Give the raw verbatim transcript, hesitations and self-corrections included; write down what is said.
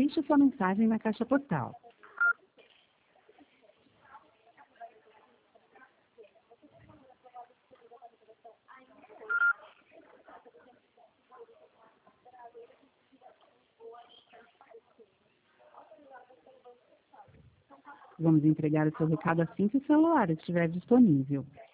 Deixe sua mensagem na caixa postal. Vamos entregar o seu recado assim que o celular estiver disponível.